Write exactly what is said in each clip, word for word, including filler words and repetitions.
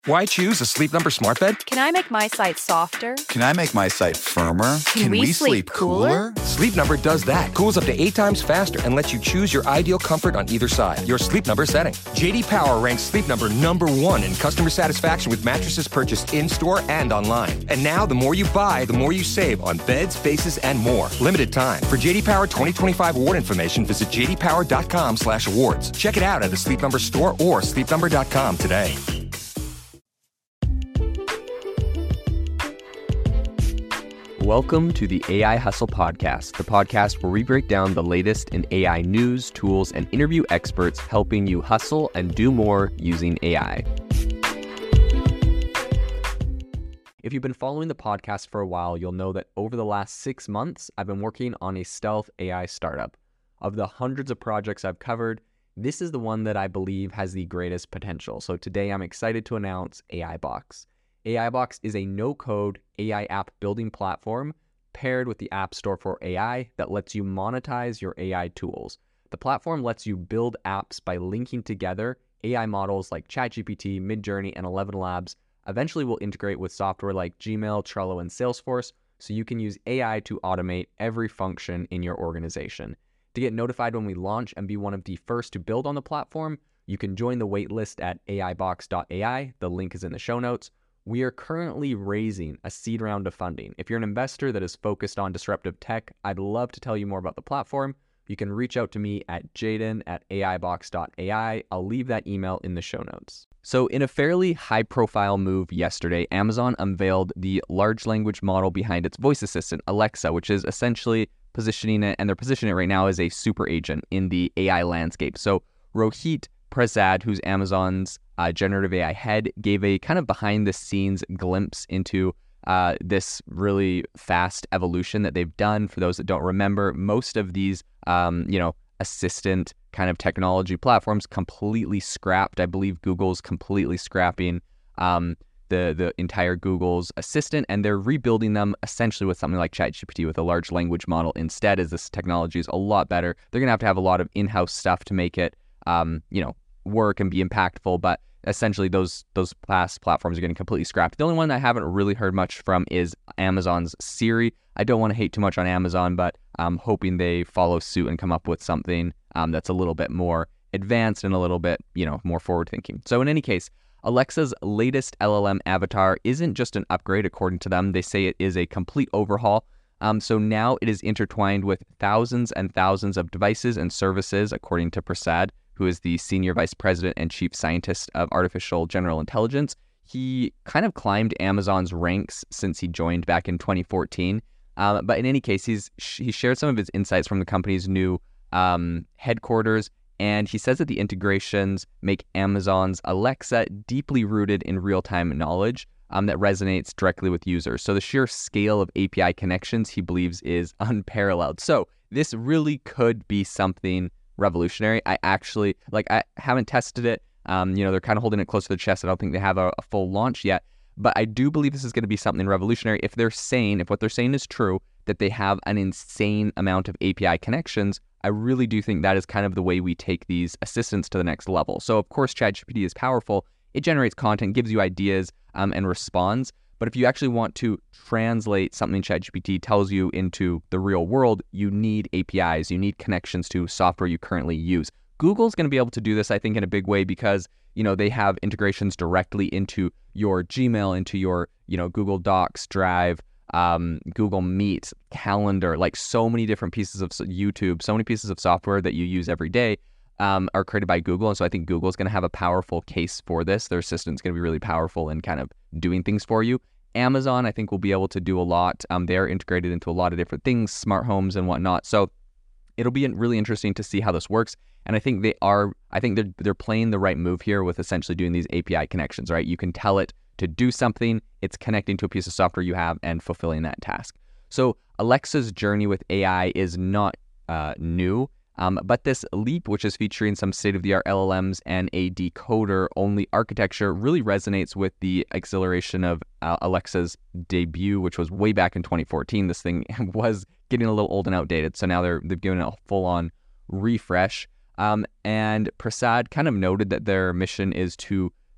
Why choose a Sleep Number smart bed? Can I make my site softer? Can I make my site firmer? Can, Can we, we sleep, sleep cooler? cooler? Sleep Number does that. Cools up to eight times faster and lets you choose your ideal comfort on either side. Your Sleep Number setting. J D Power ranks Sleep Number number one in customer satisfaction with mattresses purchased in-store and online. And now, the more you buy, the more you save on beds, bases, and more. Limited time. For J D Power twenty twenty-five award information, visit j d power dot com slash awards. Check it out at a Sleep Number store or sleep number dot com today. Welcome to the A I Hustle Podcast, the podcast where we break down the latest in A I news, tools, and interview experts helping you hustle and do more using A I. If you've been following the podcast for a while, you'll know that over the last six months, I've been working on a stealth A I startup. Of the hundreds of projects I've covered, this is the one that I believe has the greatest potential. So today I'm excited to announce AIBox. AIBox is a no-code A I app building platform paired with the App Store for A I that lets you monetize your A I tools. The platform lets you build apps by linking together A I models like ChatGPT, Midjourney, and Eleven Labs. Eventually will integrate with software like Gmail, Trello, and Salesforce, so you can use A I to automate every function in your organization. To get notified when we launch and be one of the first to build on the platform, you can join the waitlist at A I box dot A I. The link is in the show notes. We are currently raising a seed round of funding. If you're an investor that is focused on disruptive tech, I'd love to tell you more about the platform. You can reach out to me at jaden at A I box dot A I. I'll leave that email in the show notes. So in a fairly high-profile move yesterday, Amazon unveiled the large language model behind its voice assistant, Alexa, which is essentially positioning it, and they're positioning it right now as a super agent in the A I landscape. So Rohit Prasad, who's Amazon's uh, generative A I head, gave a kind of behind-the-scenes glimpse into uh, this really fast evolution that they've done. For those that don't remember, most of these, um, you know, assistant kind of technology platforms completely scrapped. I believe Google's completely scrapping um, the the entire Google's assistant, and they're rebuilding them essentially with something like ChatGPT with a large language model instead, as this technology is a lot better. They're going to have to have a lot of in-house stuff to make it, um, you know, work and be impactful, but essentially those those past platforms are getting completely scrapped. The only one I haven't really heard much from is Amazon's Siri. I don't want to hate too much on Amazon, but I'm hoping they follow suit and come up with something um, that's a little bit more advanced and a little bit, you know, more forward-thinking. So in any case, Alexa's latest L L M avatar isn't just an upgrade, according to them. They say it is a complete overhaul. Um, so now it is intertwined with thousands and thousands of devices and services, according to Prasad, who is the Senior Vice President and Chief Scientist of Artificial General Intelligence. He kind of climbed Amazon's ranks since he joined back in twenty fourteen. Um, but in any case, he's he shared some of his insights from the company's new um, headquarters, and he says that the integrations make Amazon's Alexa deeply rooted in real-time knowledge um, that resonates directly with users. So the sheer scale of A P I connections, he believes, is unparalleled. So this really could be something revolutionary. I actually, like, I haven't tested it. Um, you know, they're kind of holding it close to the chest. I don't think they have a, a full launch yet, but I do believe this is going to be something revolutionary. If they're saying, if what they're saying is true, that they have an insane amount of A P I connections, I really do think that is kind of the way we take these assistants to the next level. So of course, ChatGPT is powerful. It generates content, gives you ideas, um, and responds. But if you actually want to translate something ChatGPT tells you into the real world, you need A P Is, you need connections to software you currently use. Google's going to be able to do this, I think, in a big way because, you know, they have integrations directly into your Gmail, into your, you know, Google Docs, Drive, um, Google Meet, Calendar, like so many different pieces of YouTube, so many pieces of software that you use every day um, are created by Google. And so I think Google's going to have a powerful case for this. Their assistant's going to be really powerful in kind of doing things for you. Amazon, I think, will be able to do a lot. Um, they're integrated into a lot of different things, smart homes and whatnot. So it'll be really interesting to see how this works. And I think they are, I think they're, they're playing the right move here with essentially doing these A P I connections, right? You can tell it to do something, it's connecting to a piece of software you have and fulfilling that task. So Alexa's journey with A I is not uh, new, um, but this leap, which is featuring some state-of-the-art L L Ms and a decoder-only architecture, really resonates with the acceleration of uh, Alexa's debut, which was way back in twenty fourteen. This thing was getting a little old and outdated, so now they're, they've given it a full-on refresh. Um, and Prasad kind of noted that their mission is to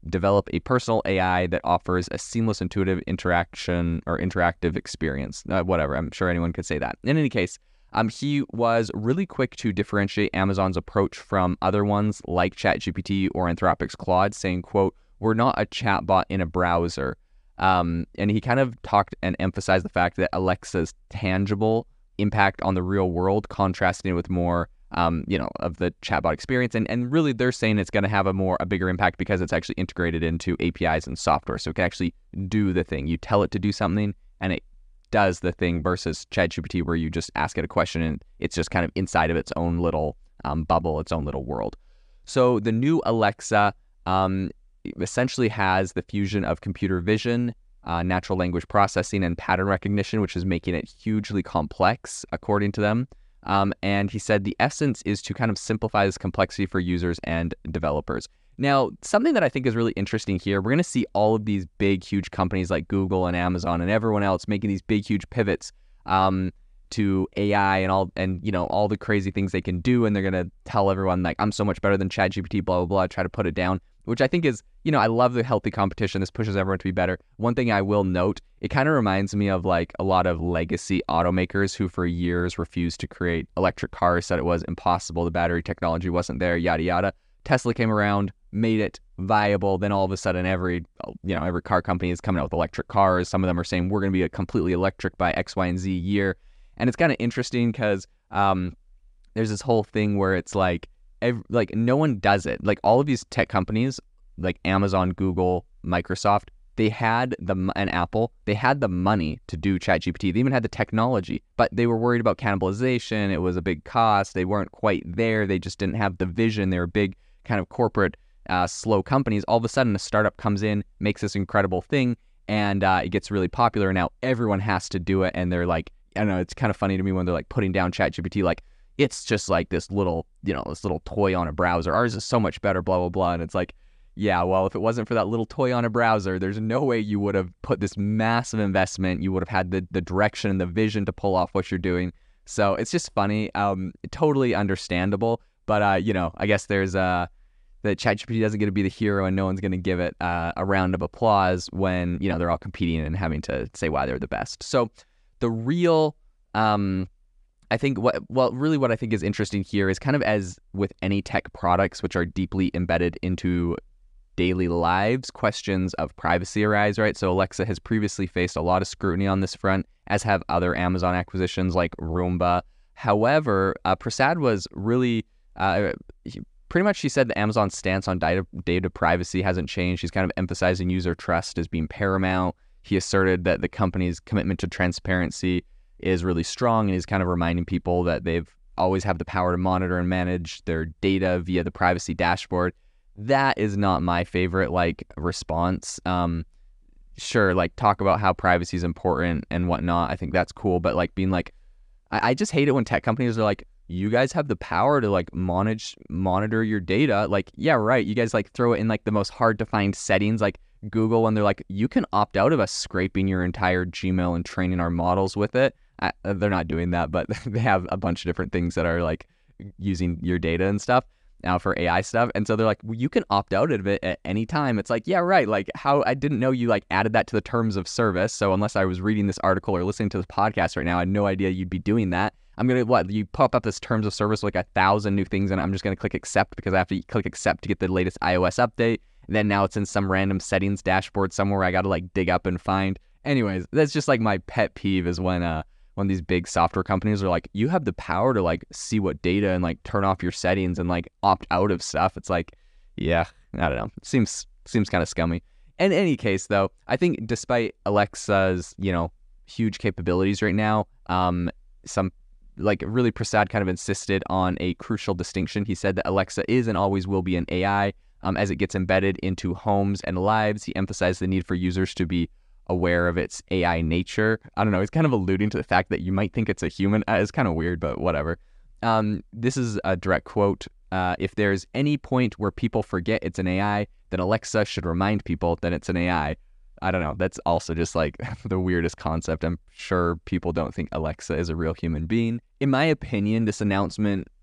develop a personal A I that offers a seamless, intuitive interaction or interactive experience. Uh, whatever, I'm sure anyone could say that. In any case, um, he was really quick to differentiate Amazon's approach from other ones like ChatGPT or Anthropic's Claude, saying, quote, "We're not a chatbot in a browser." Um, and he kind of talked and emphasized the fact that Alexa's tangible impact on the real world, contrasting it with more Um, you know, of the chatbot experience. And and really they're saying it's going to have a more, a bigger impact because it's actually integrated into A P Is and software. So it can actually do the thing. You tell it to do something and it does the thing versus ChatGPT where you just ask it a question and it's just kind of inside of its own little um, bubble, its own little world. So the new Alexa um, essentially has the fusion of computer vision, uh, natural language processing, and pattern recognition, which is making it hugely complex, according to them. Um, and he said the essence is to kind of simplify this complexity for users and developers. Now, something that I think is really interesting here, we're going to see all of these big, huge companies like Google and Amazon and everyone else making these big, huge pivots um, to A I and all, and you know, all the crazy things they can do. And they're going to tell everyone like, I'm so much better than ChatGPT, blah, blah, blah, try to put it down, which I think is, you know, I love the healthy competition. This pushes everyone to be better. One thing I will note, it kind of reminds me of like a lot of legacy automakers who for years refused to create electric cars, said it was impossible. The battery technology wasn't there, yada, yada. Tesla came around, made it viable. Then all of a sudden, every, you know, every car company is coming out with electric cars. Some of them are saying we're going to be a completely electric by X, Y, and Z year. And it's kind of interesting because um, there's this whole thing where it's like, every, like no one does it. Like all of these tech companies, like Amazon, Google, Microsoft, they had the, and Apple, they had the money to do ChatGPT. They even had the technology, but they were worried about cannibalization. It was a big cost. They weren't quite there. They just didn't have the vision. They were big kind of corporate, uh, slow companies. All of a sudden, a startup comes in, makes this incredible thing, and uh, it gets really popular. And now everyone has to do it. And they're like, I don't know, it's kind of funny to me when they're like putting down ChatGPT, like it's just like this little, you know, this little toy on a browser. Ours is so much better, blah, blah, blah. And it's like, yeah, well, if it wasn't for that little toy on a browser, there's no way you would have put this massive investment. You would have had the, the direction and the vision to pull off what you're doing. So it's just funny, um, totally understandable. But, uh, you know, I guess there's uh, that ChatGPT doesn't get to be the hero and no one's going to give it uh, a round of applause when, you know, they're all competing and having to say why they're the best. So the real, um, I think what, well, really what I think is interesting here is kind of as with any tech products, which are deeply embedded into daily lives, questions of privacy arise, right? So Alexa has previously faced a lot of scrutiny on this front, as have other Amazon acquisitions like Roomba. However, uh, Prasad was really, uh, he, pretty much she said that Amazon's stance on data, data privacy hasn't changed. He's kind of emphasizing user trust as being paramount. He asserted that the company's commitment to transparency is really strong, and he's kind of reminding people that they've always have the power to monitor and manage their data via the privacy dashboard. That is not my favorite, like, response. Um, sure, like, talk about how privacy is important and whatnot. I think that's cool. But, like, being like, I, I just hate it when tech companies are like, you guys have the power to, like, monitor, monitor your data. Like, yeah, right. You guys, like, throw it in, like, the most hard-to-find settings, like Google, when they're like, you can opt out of us scraping your entire Gmail and training our models with it. I, they're not doing that, but they have a bunch of different things that are, like, using your data and stuff now for A I stuff. And so they're like, well, you can opt out of it at any time. It's like, yeah, right. Like, how I didn't know you like added that to the terms of service. So unless I was reading this article or listening to this podcast right now, I had no idea you'd be doing that. I'm going to, what, you pop up this terms of service, like a thousand new things, and I'm just going to click accept because I have to click accept to get the latest iOS update. And then now it's in some random settings dashboard somewhere I got to like dig up and find. Anyways, that's just like my pet peeve is when, uh, when these big software companies are like, you have the power to like see what data and like turn off your settings and like opt out of stuff. It's like, yeah, I don't know. It seems seems kind of scummy. In any case, though, I think despite Alexa's, you know, huge capabilities right now, um, some like really Prasad kind of insisted on a crucial distinction. He said that Alexa is and always will be an A I. Um, as it gets embedded into homes and lives, he emphasized the need for users to be aware of its A I nature. I don't know. He's kind of alluding to the fact that you might think it's a human. Uh, it's kind of weird, but whatever. Um, this is a direct quote. Uh, if there's any point where people forget it's an A I, then Alexa should remind people that it's an A I. I don't know. That's also just like the weirdest concept. I'm sure people don't think Alexa is a real human being. In my opinion, this announcement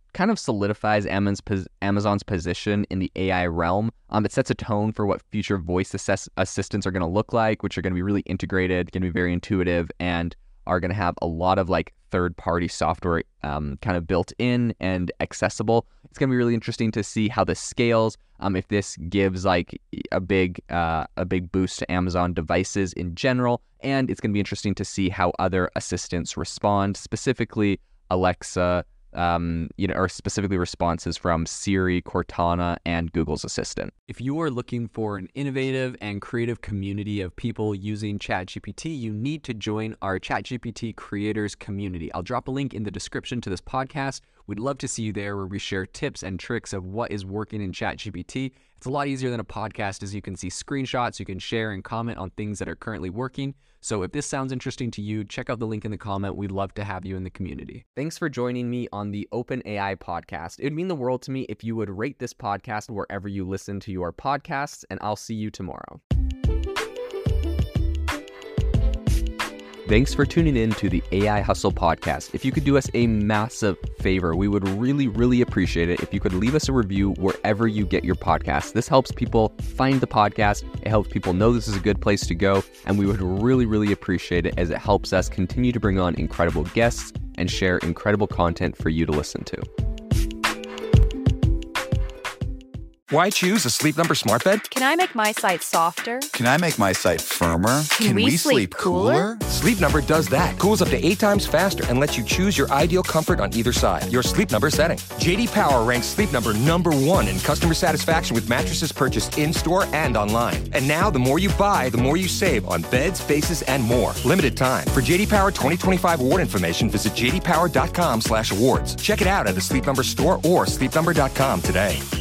kind of solidifies Amazon's, Amazon's position in the A I realm. Um, it sets a tone for what future voice assess- assistants are going to look like, which are going to be really integrated, going to be very intuitive, and are going to have a lot of like third-party software um, kind of built in and accessible. It's going to be really interesting to see how this scales. Um, if this gives like a big uh, a big boost to Amazon devices in general, and it's going to be interesting to see how other assistants respond, specifically Alexa, um, you know, or specifically responses from Siri, Cortana, and Google's Assistant. If you are looking for an innovative and creative community of people using ChatGPT, you need to join our ChatGPT creators community. I'll drop a link in the description to this podcast. We'd love to see you there, where we share tips and tricks of what is working in ChatGPT. It's a lot easier than a podcast, as you can see screenshots, you can share and comment on things that are currently working. So if this sounds interesting to you, check out the link in the comment. We'd love to have you in the community. Thanks for joining me on the OpenAI podcast. It would mean the world to me if you would rate this podcast wherever you listen to your podcasts, and I'll see you tomorrow. Thanks for tuning in to the A I Hustle podcast. If you could do us a massive favor, we would really, really appreciate it if you could leave us a review wherever you get your podcasts. This helps people find the podcast. It helps people know this is a good place to go. And we would really, really appreciate it, as it helps us continue to bring on incredible guests and share incredible content for you to listen to. Why choose a Sleep Number smart bed? Can I make my site softer? Can I make my site firmer? Can we sleep cooler? Sleep Number does that. Cools up to eight times faster and lets you choose your ideal comfort on either side. Your Sleep Number setting. J D Power ranks Sleep Number number one in customer satisfaction with mattresses purchased in-store and online. And now, the more you buy, the more you save on beds, bases, and more. Limited time. For J D Power twenty twenty-five award information, visit j d power dot com slash awards. Check it out at the Sleep Number store or sleep number dot com today.